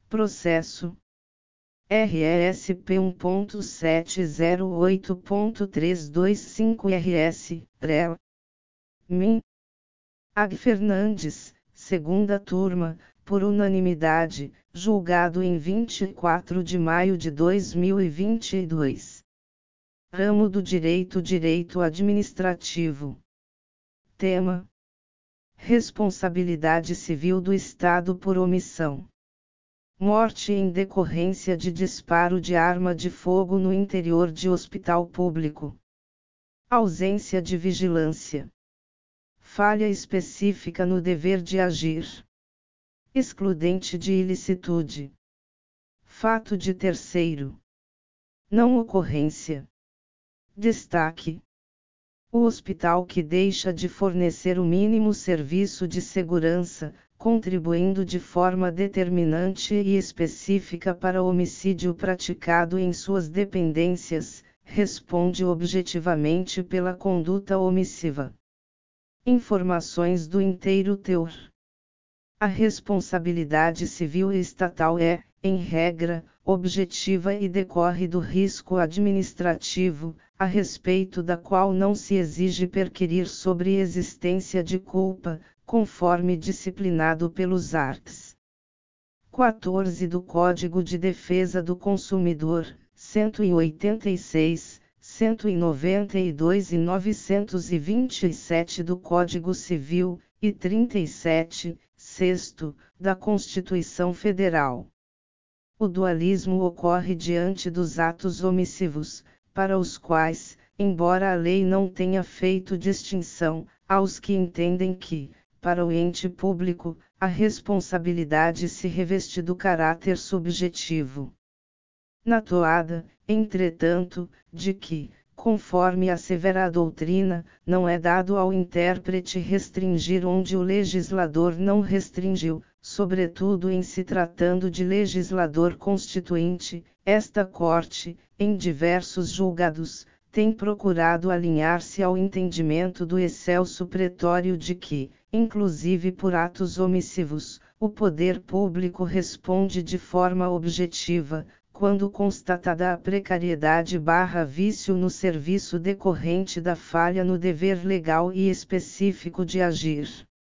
Processo RESP 1.708.325 RS, REL. MIN. AG Fernandes, segunda turma, por unanimidade, julgado em 24 de maio de 2022. Ramo do Direito Administrativo. Tema: Responsabilidade Civil do Estado por omissão. Morte em decorrência de disparo de arma de fogo no interior de hospital público. Ausência de vigilância. Falha específica no dever de agir. Excludente de ilicitude. Fato de terceiro. Não ocorrência. Destaque: o hospital que deixa de fornecer o mínimo serviço de segurança, contribuindo de forma determinante e específica para o homicídio praticado em suas dependências, responde objetivamente pela conduta omissiva. Informações do inteiro teor. A responsabilidade civil estatal é, em regra, objetiva e decorre do risco administrativo, a respeito da qual não se exige perquirir sobre existência de culpa, conforme disciplinado pelos arts. 14 do Código de Defesa do Consumidor, 186, 192 e 927 do Código Civil, e 37, sexto, da Constituição Federal. O dualismo ocorre diante dos atos omissivos, para os quais, embora a lei não tenha feito distinção, há os que entendem que, para o ente público, a responsabilidade se reveste do caráter subjetivo. Na toada, entretanto, de que, conforme assevera a doutrina, não é dado ao intérprete restringir onde o legislador não restringiu, sobretudo em se tratando de legislador constituinte, esta Corte, em diversos julgados, tem procurado alinhar-se ao entendimento do excelso pretório de que, inclusive por atos omissivos, o poder público responde de forma objetiva, quando constatada a precariedade/vício no serviço decorrente da falha no dever legal e específico de agir.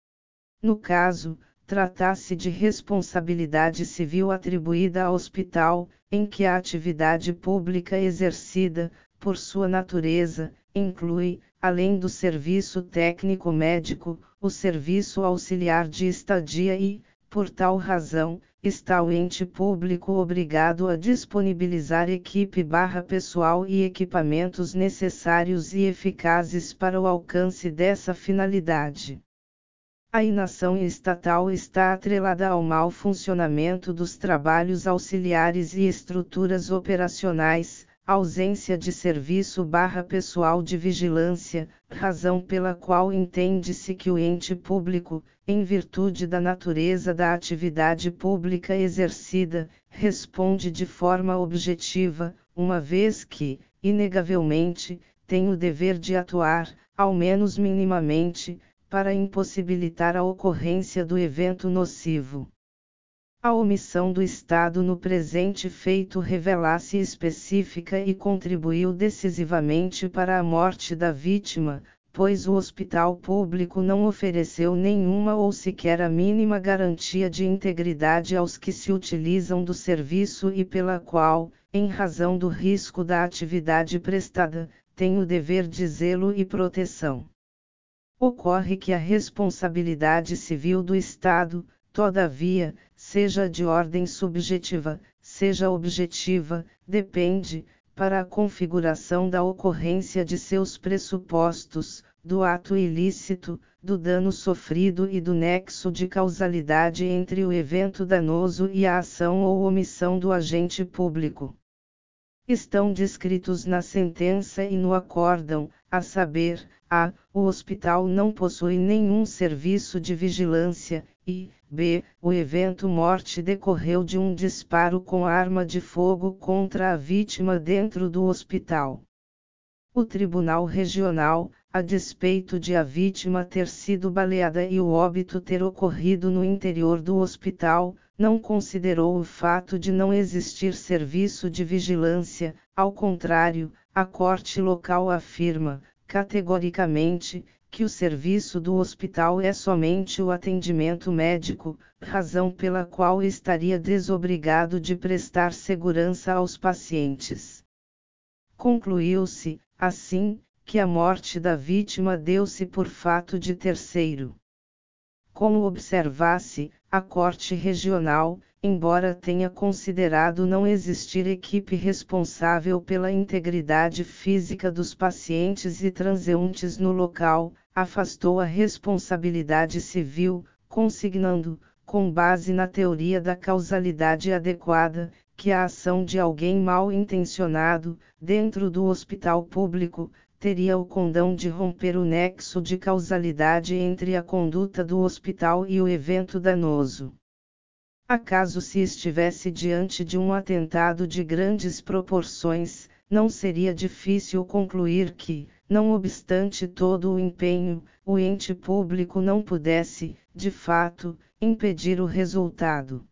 No caso, trata-se de responsabilidade civil atribuída ao hospital, em que a atividade pública exercida, por sua natureza, inclui, além do serviço técnico-médico, o serviço auxiliar de estadia e, por tal razão, está o ente público obrigado a disponibilizar equipe/pessoal e equipamentos necessários e eficazes para o alcance dessa finalidade. A inação estatal está atrelada ao mau funcionamento dos trabalhos auxiliares e estruturas operacionais, ausência de serviço/pessoal de vigilância, razão pela qual entende-se que o ente público, em virtude da natureza da atividade pública exercida, responde de forma objetiva, uma vez que, inegavelmente, tem o dever de atuar, ao menos minimamente, para impossibilitar a ocorrência do evento nocivo. A omissão do Estado no presente feito revela-se específica e contribuiu decisivamente para a morte da vítima, pois o hospital público não ofereceu nenhuma ou sequer a mínima garantia de integridade aos que se utilizam do serviço e pela qual, em razão do risco da atividade prestada, tem o dever de zelo e proteção. Ocorre que a responsabilidade civil do Estado, todavia, seja de ordem subjetiva, seja objetiva, depende, para a configuração da ocorrência de seus pressupostos, do ato ilícito, do dano sofrido e do nexo de causalidade entre o evento danoso e a ação ou omissão do agente público. Estão descritos na sentença e no acórdão, a saber, a. O hospital não possui nenhum serviço de vigilância, e, b. O evento morte decorreu de um disparo com arma de fogo contra a vítima dentro do hospital. O Tribunal Regional, a despeito de a vítima ter sido baleada e o óbito ter ocorrido no interior do hospital, não considerou o fato de não existir serviço de vigilância. Ao contrário, a corte local afirma, categoricamente, que o serviço do hospital é somente o atendimento médico, razão pela qual estaria desobrigado de prestar segurança aos pacientes. Concluiu-se, assim, que a morte da vítima deu-se por fato de terceiro. Como observasse, a Corte Regional, embora tenha considerado não existir equipe responsável pela integridade física dos pacientes e transeuntes no local, afastou a responsabilidade civil, consignando, com base na teoria da causalidade adequada, que a ação de alguém mal intencionado, dentro do hospital público, teria o condão de romper o nexo de causalidade entre a conduta do hospital e o evento danoso. Acaso se estivesse diante de um atentado de grandes proporções, não seria difícil concluir que, não obstante todo o empenho, o ente público não pudesse, de fato, impedir o resultado.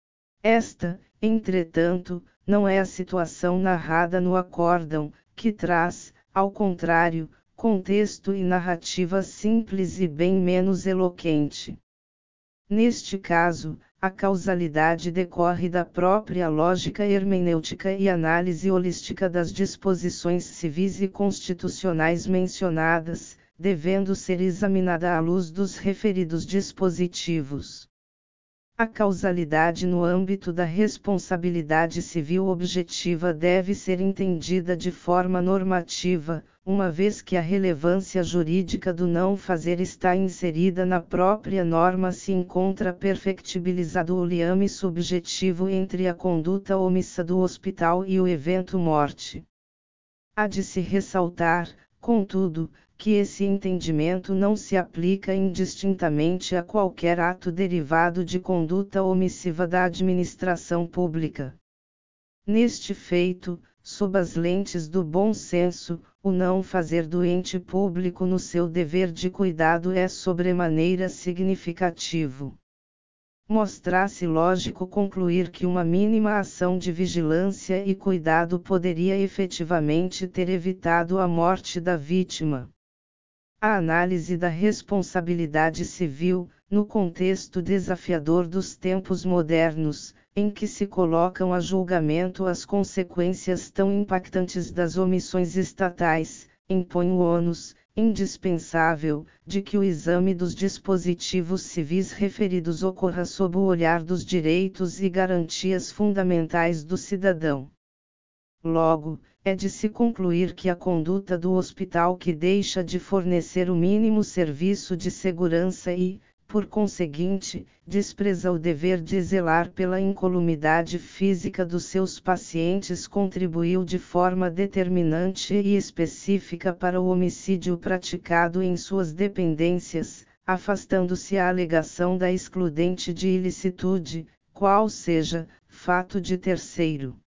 Esta, entretanto, não é a situação narrada no acórdão, que traz, ao contrário, contexto e narrativa simples e bem menos eloquente. Neste caso, a causalidade decorre da própria lógica hermenêutica e análise holística das disposições civis e constitucionais mencionadas, devendo ser examinada à luz dos referidos dispositivos. A causalidade no âmbito da responsabilidade civil objetiva deve ser entendida de forma normativa, uma vez que a relevância jurídica do não fazer está inserida na própria norma, se encontra perfectibilizado o liame subjetivo entre a conduta omissa do hospital e o evento morte. Há de se ressaltar, contudo, que esse entendimento não se aplica indistintamente a qualquer ato derivado de conduta omissiva da administração pública. Neste feito, sob as lentes do bom senso, o não fazer do ente público no seu dever de cuidado é sobremaneira significativo. Mostra-se lógico concluir que uma mínima ação de vigilância e cuidado poderia efetivamente ter evitado a morte da vítima. A análise da responsabilidade civil, no contexto desafiador dos tempos modernos, em que se colocam a julgamento as consequências tão impactantes das omissões estatais, impõe o ônus, indispensável, de que o exame dos dispositivos civis referidos ocorra sob o olhar dos direitos e garantias fundamentais do cidadão. Logo, é de se concluir que a conduta do hospital que deixa de fornecer o mínimo serviço de segurança e, por conseguinte, despreza o dever de zelar pela incolumidade física dos seus pacientes contribuiu de forma determinante e específica para o homicídio praticado em suas dependências, afastando-se a alegação da excludente de ilicitude, qual seja, fato de terceiro.